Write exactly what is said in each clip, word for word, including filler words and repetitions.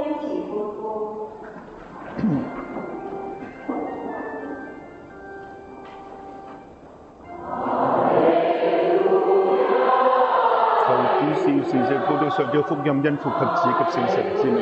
因此歡呼。 求主是時時報道上主福音，因父及子及聖神之名。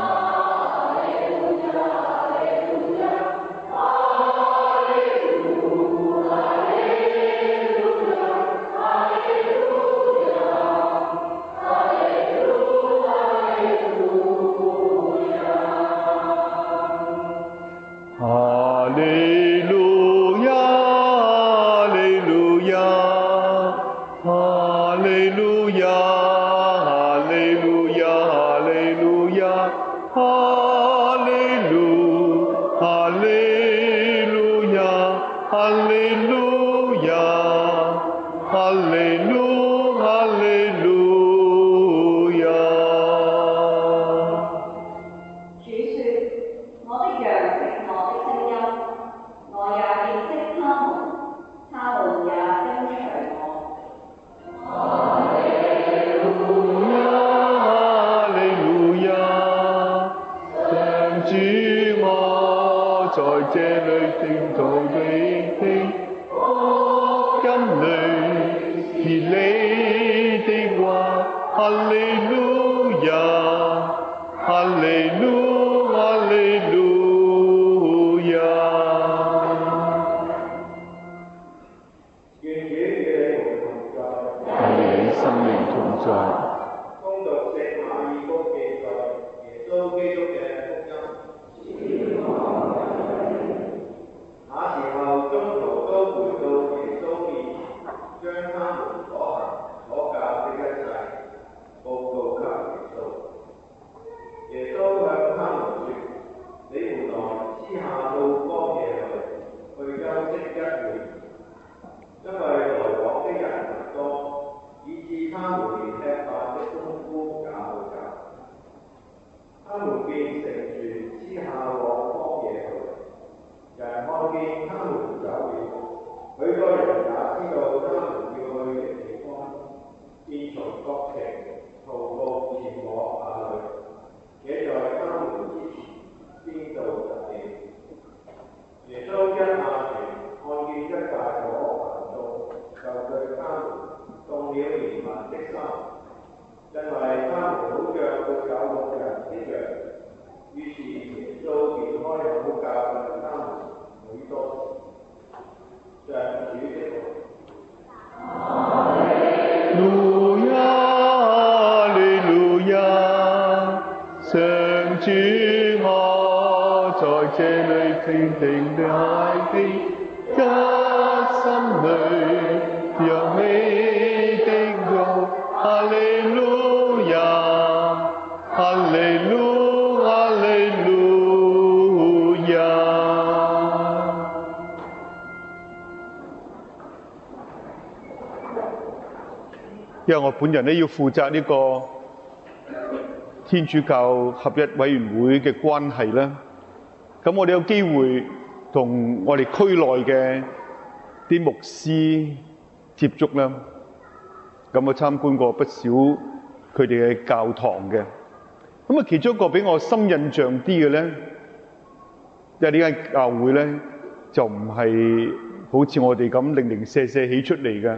因為我本人咧要負責呢個天主教合一委員會嘅關係啦，咁我哋有機會同我哋區內嘅啲牧師接觸啦，咁我參觀過不少佢哋嘅教堂嘅，咁啊其中一個俾我深印象啲嘅咧，因為呢間教會咧就唔係好似我哋咁零零舍舍起出嚟嘅。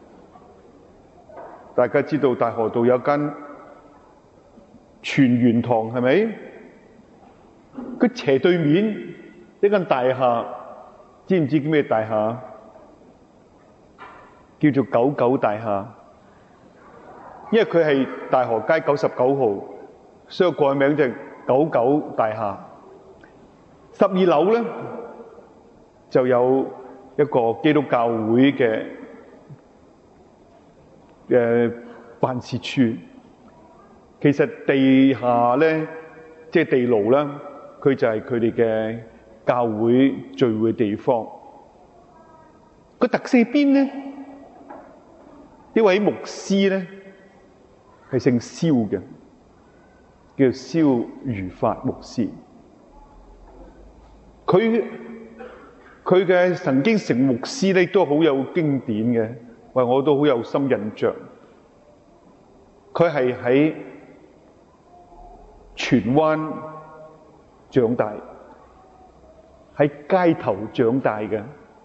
大家知道大河道有間全圓堂係咪？佢斜對面一間大廈，知唔知叫咩大廈？叫做九九大廈，因為佢係大河街九十九號，所以改名就係九九大廈。十二樓咧就有一個基督教會嘅誒辦事處，其實地下咧，即係地牢啦，佢就係佢哋嘅教會聚會地方。個特色邊咧？呢位牧師咧係姓蕭嘅，叫蕭如法牧師。佢佢嘅曾經成牧師咧都好有經典嘅。喂，我都好有深印象。佢係喺荃灣長大，喺街頭長大嘅。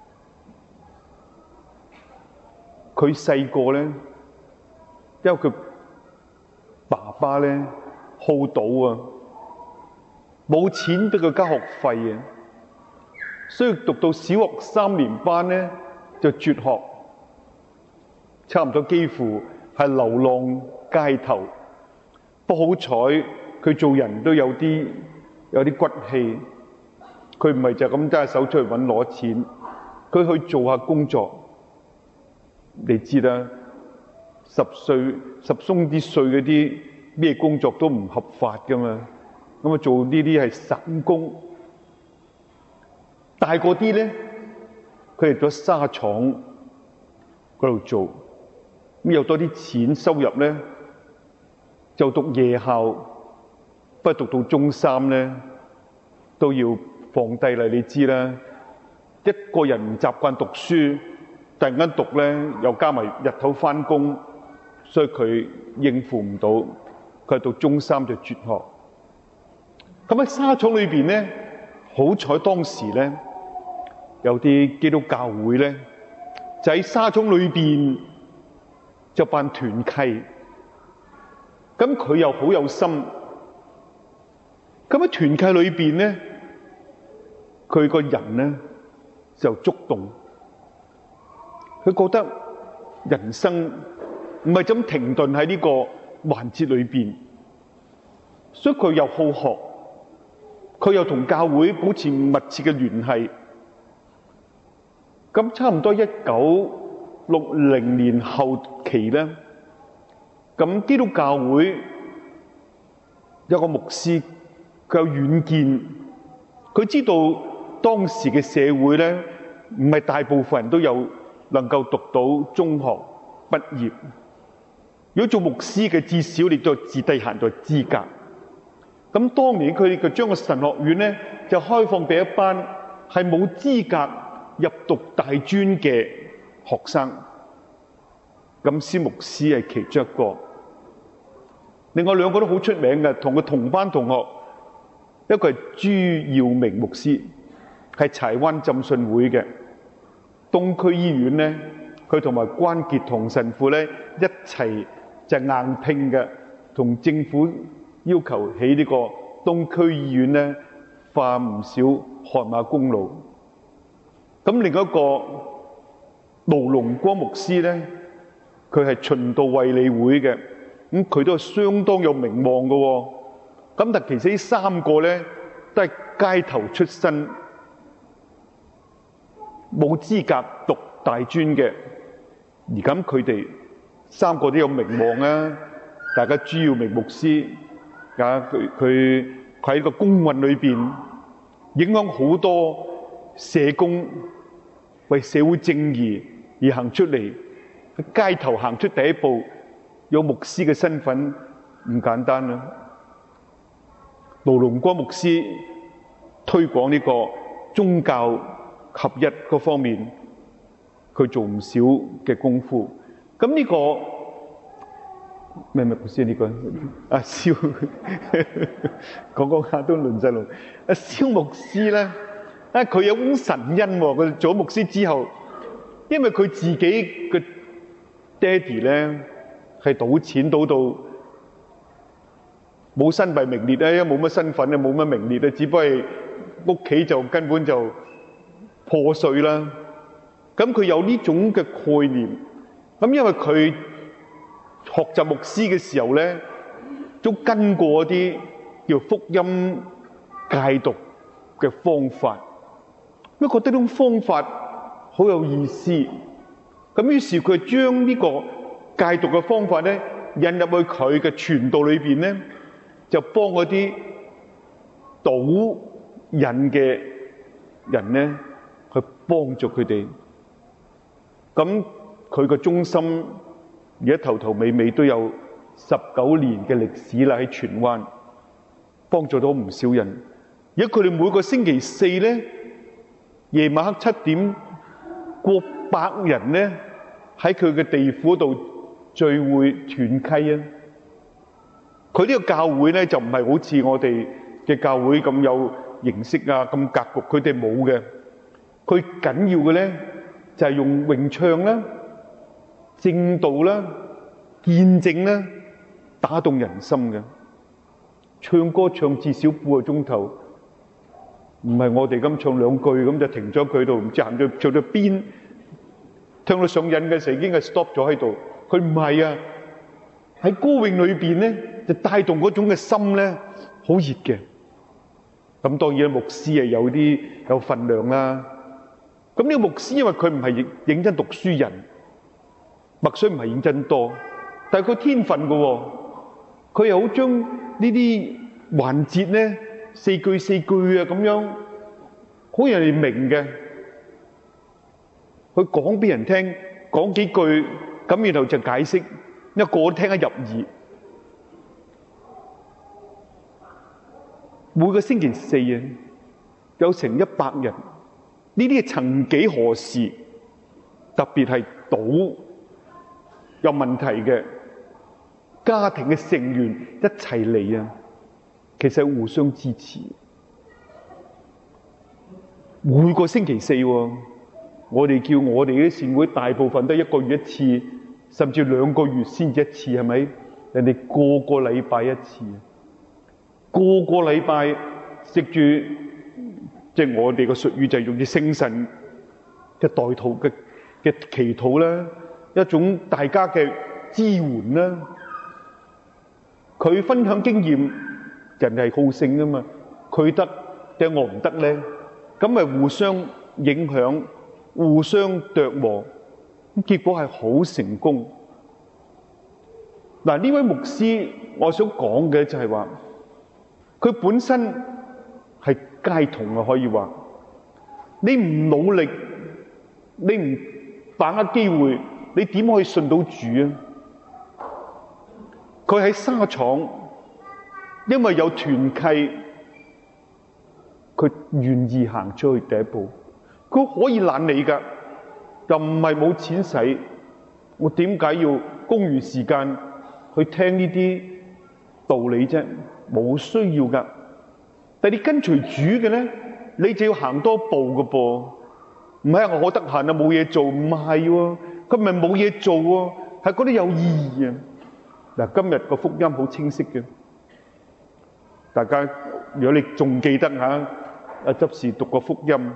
佢細個咧，因為佢爸爸咧好賭啊，冇錢俾佢交學費啊，所以讀到小學三年班咧就輟學，差唔多幾乎係流浪街頭。不好彩，佢做人都有啲有啲骨氣，佢唔係就咁揸手出去揾攞錢，佢去做下工作。你知啦，十歲十鬆啲歲嗰啲咩工作都唔合法噶嘛，咁啊做呢啲係散工。大個啲咧，佢嚟咗沙廠嗰度做，咁有多啲錢收入咧，就讀夜校，不過讀到中三咧都要放低啦。你知啦，一個人唔習慣讀書，突然間讀咧，又加埋日頭返工，所以佢應付唔到，佢到中三就輟學。咁喺沙廠裏邊咧，好彩當時咧有啲基督教會咧，就喺沙廠裏邊就辦團契。咁佢又好有心，咁喺團契裏邊咧，佢個人咧就觸動。佢覺得人生唔係咁停頓喺呢個環節裏邊，所以佢又好學，佢又同教會保持密切嘅聯繫。咁差唔多一九六零年後期咧，咁基督教會有個牧師，佢有遠見，佢知道當時嘅社會咧，唔係大部分人都有能夠讀到中學畢業。如果做牧師嘅，至少你就自低限度資格。咁當年佢哋就將個神學院咧，就開放俾一班係冇資格入讀大專嘅學生。咁司牧師係其中一個，另外兩個都好出名嘅，同佢同班同學，一個係朱耀明牧師，係柴灣浸信會嘅。東區醫院咧，佢同埋關傑同神父咧一齊就硬拼嘅，同政府要求起呢個東區醫院咧，化唔少汗馬功勞。咁另一個盧龍光牧師咧，佢係循道衛理會嘅，咁佢都係相當有名望嘅喎。咁但其實呢三個咧都係街頭出身，冇資格讀大專嘅，而咁佢哋三個都有名望啊！大家朱耀明牧師啊，佢佢喺個公運裏邊影響好多社工，為社會正義而行出嚟，喺街頭行出第一步，有牧師嘅身份唔簡單啦。盧龍光牧師推廣呢個宗教合一嗰方面，佢做唔少嘅功夫。咁呢、這個咩咩牧師呢、這個阿蕭講講下都亂晒龍。阿蕭牧師咧，啊佢有種神恩喎。佢做咗牧師之後，因為佢自己嘅爹哋咧係賭錢賭到冇身敗名裂咧，因為冇乜身份咧，冇乜名列咧，只不過係屋企就根本就破碎啦。咁佢有呢種嘅概念，咁因為佢學習牧師嘅時候咧，都跟過啲叫福音戒毒嘅方法，咁覺得呢種方法好有意思。咁於是佢將呢個戒毒嘅方法咧引入去佢嘅傳道裏邊咧，就幫嗰啲賭癮嘅人咧去幫助佢哋。咁佢個中心而家頭頭尾尾都有十九年嘅歷史啦，喺荃灣幫助到唔少人。而家佢哋每個星期四咧，夜晚黑七點，過百人咧喺佢嘅地府度聚會團契啊！ 佢呢個教會咧就唔係好似我哋嘅教會咁有形式啊，咁格局，佢哋冇嘅。佢緊要嘅咧就係用詠唱啦、正道啦、見證啦，打動人心嘅。唱歌唱至少半個鐘頭，唔係我哋咁唱兩句咁就停咗佢度，唔知行到唱到邊，唱到上癮嘅時候已經係 stop 咗喺度。佢唔係啊，喺歌詠裏邊咧就帶動嗰種嘅心咧好熱嘅。咁當然牧師係有啲有份量啦。咁呢個牧師因為佢唔係認認真讀書人，墨水唔係認真多，但係佢天分嘅喎，佢又好將呢啲環節咧四句四句啊咁樣，好讓人明嘅。佢講俾人聽，講幾句咁，然後就解釋，一個個都聽得入耳。每個星期四啊，有成一百人，呢啲係曾幾何時，特別係賭有問題嘅家庭嘅成員一齊嚟啊！其實互相支持。每個星期四喎，我哋叫我哋啲善會大部分都一個月一次，甚至兩個月先至一次，係咪？人哋個個禮拜一次。個個禮拜食住，即係我哋個術語就係用啲聖神嘅代禱嘅嘅祈禱啦，一種大家嘅支援啦。佢分享經驗，人係好勝噶嘛，佢得定我唔得咧？咁咪互相影響，互相琢磨，咁結果係好成功。嗱，呢位牧師，我想講嘅就係話。佢本身係街童啊，可以話你唔努力，你唔把握機會，你點可以信到主啊？佢喺沙廠，因為有團契，佢願意行出去第一步。佢可以懶你噶，又唔係冇錢使，我點解要公餘時間去聽呢啲道理啫？冇需要噶，但係你跟隨主嘅咧，你就要行多步嘅噃。唔係我得閒啊，冇嘢做，唔係喎，佢唔係冇嘢做喎，係覺得有意義啊。嗱，今日個福音好清晰嘅，大家如果你仲記得吓，阿執事讀個福音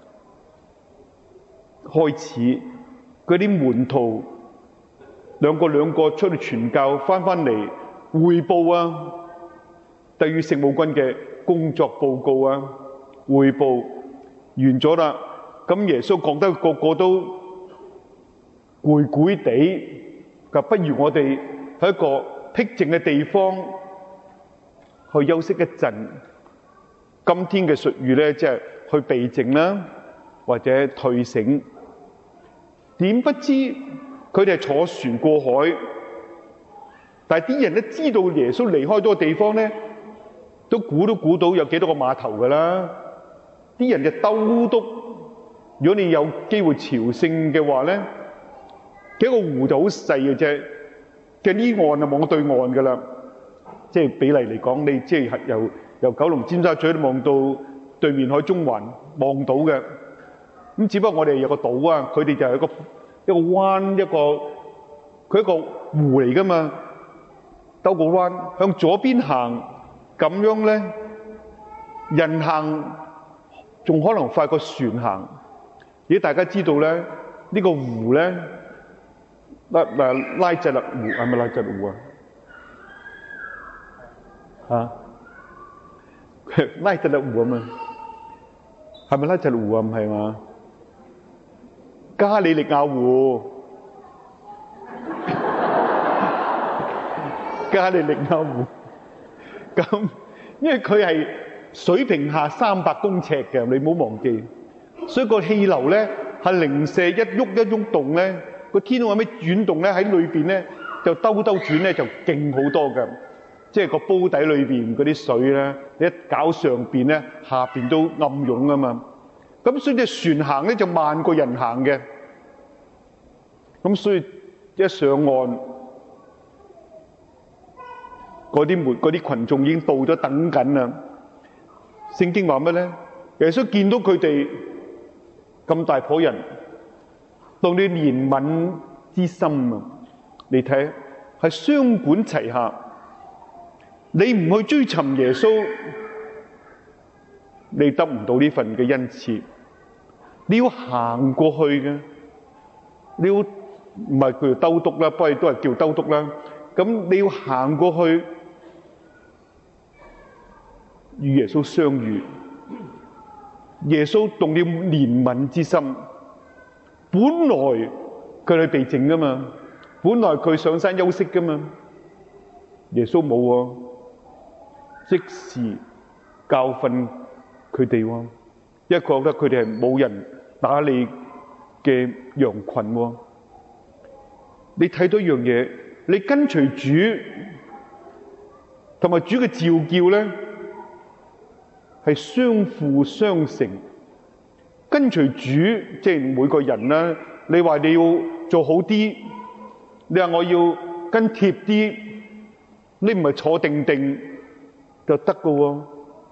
開始，嗰啲門徒兩個兩個出去傳教，翻翻嚟匯報啊。對於聖母軍嘅工作報告啊，彙報完咗啦，咁耶穌講得個個都攰攰地，咁不如我哋喺一個僻靜嘅地方去休息一陣。今天嘅術語咧，即係去避靜啦，或者退省。點不知佢哋係坐船過海，但係啲人都知道耶穌離開咗個地方咧。都估都估到有幾多個碼頭㗎啦！啲人就兜篤，如果你有機會朝聖嘅話咧，幾個湖就好細嘅啫，嘅呢岸就望到對岸㗎啦。即係比例嚟講，你即係由由九龍尖沙咀望到對面海中環望到嘅。咁只不過我哋有個島啊，佢哋就係一個一個灣，一個佢一個湖嚟㗎嘛，兜個彎向左邊行。咁樣咧，人行仲可能快過船行。而大家知道咧，呢、呢個湖咧，拉嗱拉扎勒湖係咪拉扎勒湖啊？嚇，拉扎勒湖啊嘛，係咪拉扎勒湖啊？唔係嘛？加利利亞湖，加利利亞湖。咁，因為佢係水平下三百公尺嘅，你唔好忘記。所以個氣流咧係零舍一喐一喐動咧，個天空有咩轉動咧，喺裏邊咧就兜兜轉咧就勁好多嘅。即係個煲底裏邊嗰啲水咧，你一搞上邊咧，下邊都暗湧啊嘛。咁所以隻船行咧就慢過人行嘅。咁所以一上岸， 嗰啲門嗰啲群眾已經到咗等緊啦。聖經話乜咧？耶穌見到佢哋咁大夥人，當你憐憫之心啊，你睇係雙管齊下。你唔去追尋耶穌，你得唔到呢份嘅恩賜。你要行過去嘅，你要唔係叫兜篤啦，不過都係叫兜篤啦。咁你要行過去與耶穌相遇。耶穌動了憐憫之心，本來佢係被靜噶嘛，本來佢上山休息噶嘛，耶穌冇喎，即時教訓佢哋喎，因為覺得佢哋係冇人打理嘅羊群喎。你睇到一樣嘢，你跟隨主同埋主嘅召叫咧，係相輔相成。跟隨主，即係每個人啦。你話你要做好啲，你話我要跟貼啲，你唔係坐定定就得㗎喎。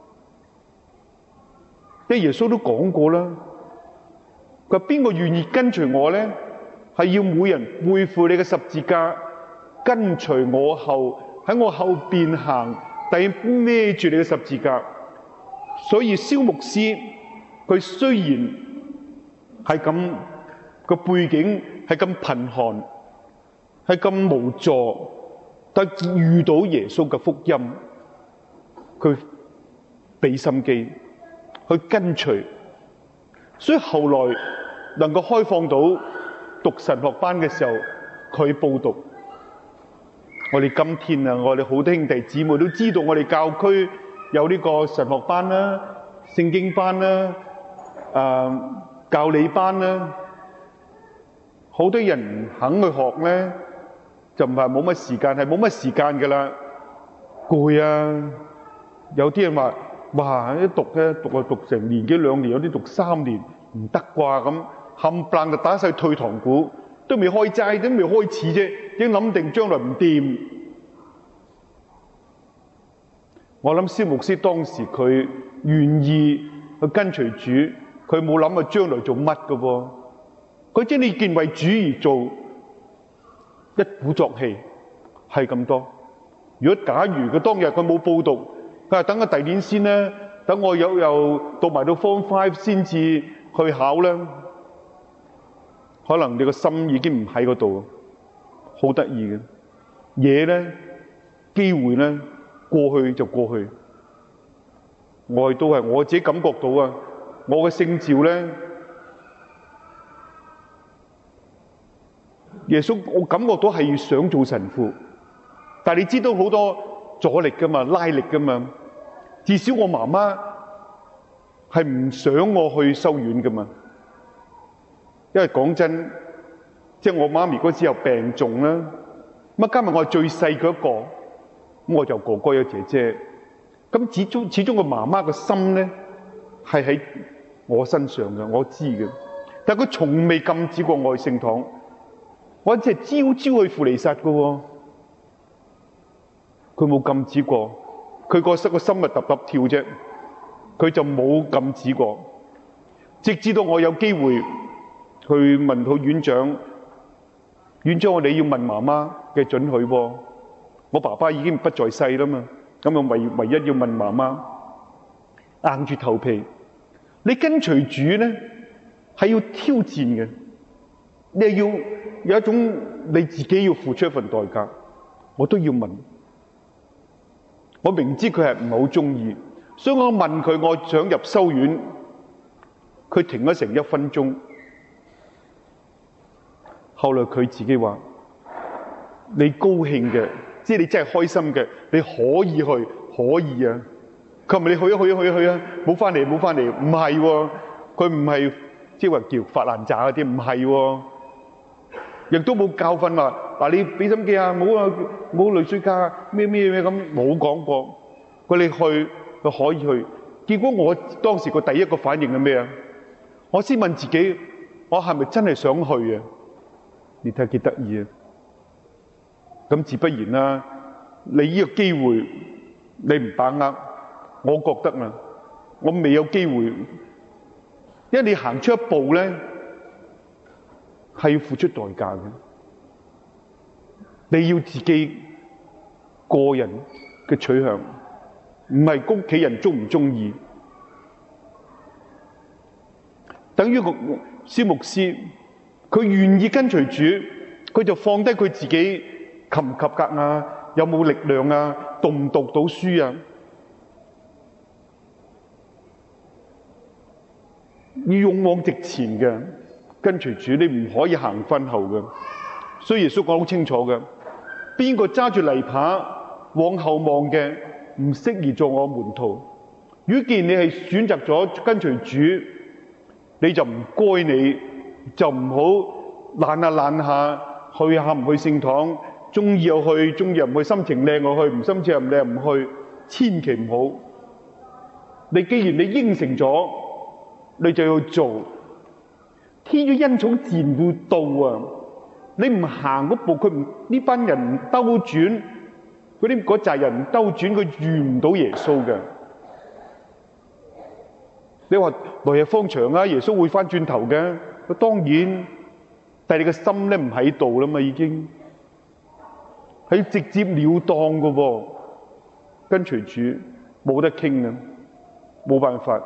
即係耶穌都講過啦，佢話邊個願意跟隨我咧？係要每人背負你嘅十字架，跟隨我後，喺我後邊行，但係孭住你嘅十字架。所以蕭牧師佢雖然係咁個背景係咁貧寒，係咁無助，但遇到耶穌嘅福音，佢俾心機去跟隨，所以後來能夠開放到讀神學班嘅時候，佢報讀。我哋今天啊，我哋好多兄弟姊妹都知道，我哋教區有呢個神學班啦、聖經班啦、誒教理班啦，好多人唔肯去學咧，就唔係冇乜時間，係冇乜時間噶啦，攰啊！有啲人話：哇，一讀咧讀啊讀成年幾兩年，有啲讀三年，唔得啩咁，冚唪唥就打晒退堂鼓，都未開齋，都未開始啫，已經諗定將來唔掂。我諗蕭牧師當時佢願意去跟隨主，佢冇諗過將來做乜㗎喎，佢即係呢件為主而做，一鼓作氣係咁多。如果假如佢當日佢冇報讀，佢話等我第二年先啦，等我有又讀埋到 Form Five 先至去考啦，可能你個心已經唔喺嗰度。好得意嘅嘢咧，機會咧。過去就過去，我亦都係我自己感覺到啊！我嘅聖召咧，耶穌我感覺到係想做神父，但係你知道好多阻力噶嘛，拉力噶嘛。至少我媽媽係唔想我去修院噶嘛，因為講真，即係我媽咪嗰時又病重啦，乜加埋我係最細嘅一個。咁我就哥哥有姐姐，咁始終始終個媽媽個心咧係喺我身上嘅，我知嘅。但係佢從未禁止過我去聖堂，我只係朝朝去輔彌撒嘅喎，佢冇禁止過。佢個心個心咪揼揼跳啫，佢就冇禁止過。直至到我有機會去問到院長，院長我哋要問媽媽嘅准許喎。我爸爸已經不在世啦嘛，咁我唯唯一要問媽媽，硬住頭皮。你跟隨主咧係要挑戰嘅，你係要有一種你自己要付出一份代價。我都要問，我明知佢係唔係好中意，所以我問佢，我想入修院，佢停咗成一分鐘。後來佢自己話：你高興嘅。即係你真係開心嘅，你可以去，可以啊！佢咪你去啊去啊去啊去啊！冇翻嚟冇翻嚟，唔係喎，佢唔係即係話叫發爛渣嗰啲，唔係喎，亦都冇教訓話嗱你俾心機啊，冇啊冇累水價咩咩咩咁，冇講過。佢你去，佢可以去。結果我當時個第一個反應係咩啊？我先問自己，我係咪真係想去啊？你睇下幾得意啊！咁自不然啦， 你呢個機會你唔把握，我覺得啊，我未有機會，因為你行出一步咧，係要付出代價嘅。你要自己個人嘅取向，唔係屋企人中唔中意。等於個蕭牧師，佢願意跟隨主，佢就放低佢自己及唔及格啊，有冇力量啊，讀唔讀到書啊，要勇往直前嘅跟隨主，你唔可以行分後嘅。所以耶穌講好清楚嘅，邊個揸住泥耙往後望嘅，唔適宜做我門徒。如果既然你係選擇咗跟隨主，你就唔該你，就唔好懶下懶下，去下唔去聖堂，中意又去，中意又唔去，心情靚我去，唔心情又唔靚唔去，千祈唔好。你既然你應承咗，你就要做。天主恩寵自然會到啊！你唔行嗰步，佢唔呢班人唔兜轉，嗰啲嗰扎人唔兜轉，佢遇唔到耶穌嘅。你話來日方長啊，耶穌會翻轉頭嘅，當然，但係你嘅心咧唔喺度啦嘛，已經係直接了當嘅喎，跟隨主冇得傾啊，冇辦法。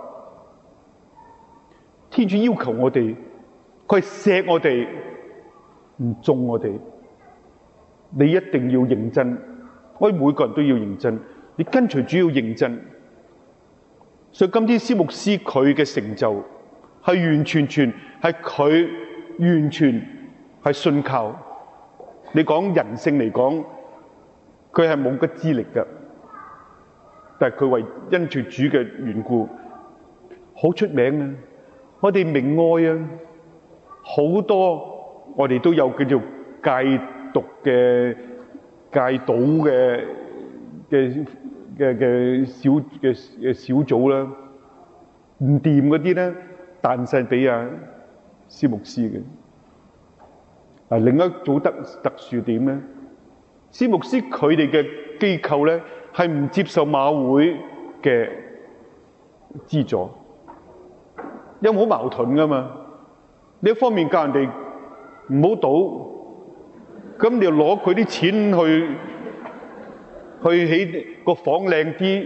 天主要求我哋，佢係錫我哋，唔縱我哋。你一定要認真，我哋每個人都要認真，你跟隨主要認真。所以今天蕭牧師佢嘅成就係完全全係佢完全係信靠。你講人性嚟講，佢係冇乜資歷嘅，但係佢為因住主嘅緣故好出名啊！我哋明愛啊，好多我哋都有叫做戒毒嘅戒賭嘅嘅。嘅嘅小嘅嘅小組啦，唔掂嗰啲咧，彈晒俾阿蕭牧師嘅。啊，另一組特特殊點咧，蕭牧師佢哋嘅機構咧係唔接受馬會嘅資助，因為好矛盾噶嘛。你一方面教人哋唔好賭，咁你又攞佢啲錢去。去起個房靚啲，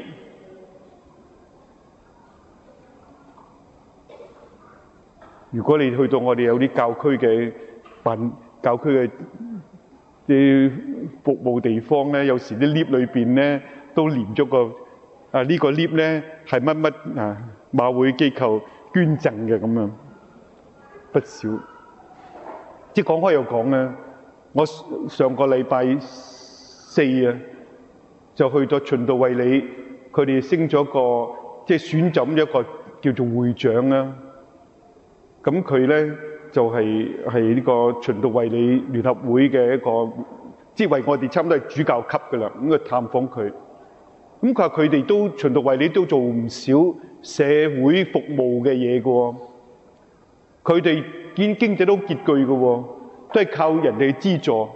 如果你去到我哋有啲教區嘅辦教區嘅啲服務地方咧，有時啲 lift 裏邊咧都連咗個啊呢個 lift 咧係乜乜啊馬會機構捐贈嘅咁樣，不少。即係講開又講咧，我上個禮拜四啊。就去咗循道衛理，佢哋升咗個即係選咗一個叫做會長啦。咁佢咧就係係呢個循道衛理聯合會嘅一個，即係為我哋差唔多係主教級噶啦。咁去探訪佢，咁佢話佢哋都循道衛理都做唔少社會服務嘅嘢噶喎。佢哋經經濟都拮據噶喎，都係靠人哋資助。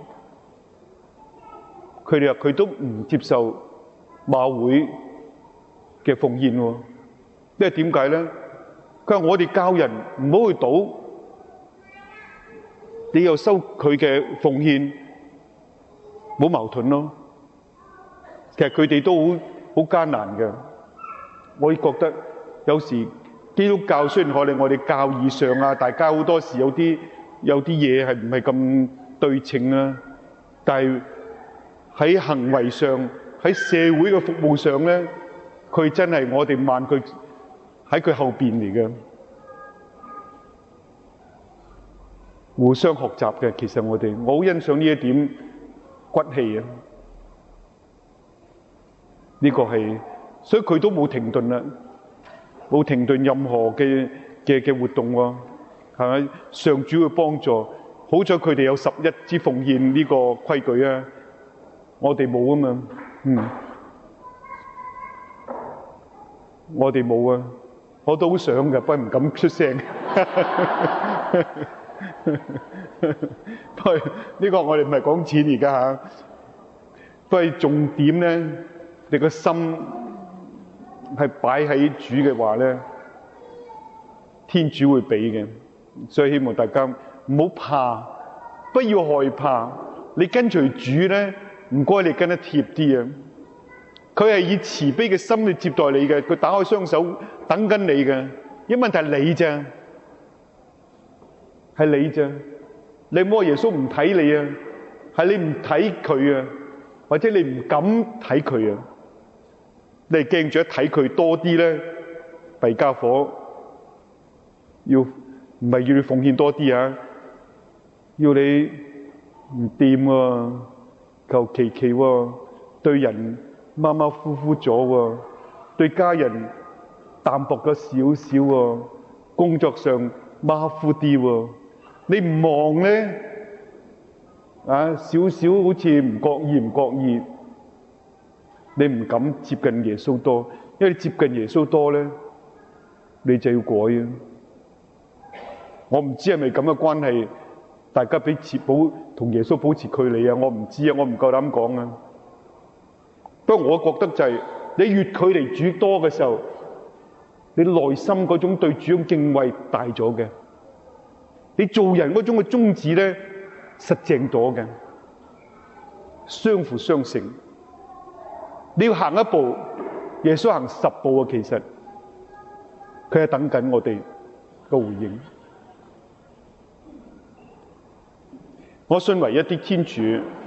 佢哋話佢都唔接受馬會嘅奉獻喎，因為點解咧？佢話我哋教人唔好去賭，你又收佢嘅奉獻，冇矛盾咯。其實佢哋都好好艱難嘅。我覺得有時基督教雖然我哋我哋教義上啊，大家好多時有啲有啲嘢係唔係咁對稱啊，但係喺行為上，喺社會嘅服務上咧，佢真係我哋慢佢喺佢後邊嚟嘅，互相學習嘅。其實我哋我好欣賞呢一點骨氣啊！呢個係，所以佢都冇停頓啦，冇停頓任何嘅嘅嘅活動喎，係咪？上主嘅幫助，好彩佢哋有十一支奉獻呢個規矩啊！我哋冇啊嘛，嗯，我哋冇啊，我都好想㗎，不過唔敢出聲。不過呢個我哋唔係講錢而家嚇， 都係重點咧，你個心係擺喺主嘅話咧，天主會俾嘅。所以希望大家唔好怕，不要害怕。你跟隨主咧，唔該你跟得貼啲啊！佢係以慈悲嘅心去接待你嘅，佢打開雙手等緊你嘅。一問題係你咋，係你咋？你摸耶穌唔睇你啊，係你唔睇佢啊，或者你唔敢睇佢啊？你係驚住一睇佢多啲咧，弊家伙要唔係要你奉獻多啲啊？要你唔掂喎，求其其喎，對人馬馬虎虎咗喎，對家人淡薄咗少少喎，工作上馬虎啲喎，你唔忙咧啊，少少好似唔覺意唔覺意，你唔敢接近耶穌多，因為你接近耶穌多咧，你就要改啊！我唔知係咪咁嘅關係，大家彼此保同耶穌保持距離啊！我唔知啊，我唔夠膽講啊。不過我覺得就係、是、你越距離主多嘅時候，你內心嗰種對主嘅敬畏大咗嘅，你做人嗰種嘅宗旨咧實正咗嘅，相輔相成。你要行一步，耶穌行十步啊！其實佢係等緊我哋個回應。我信唯一的天主。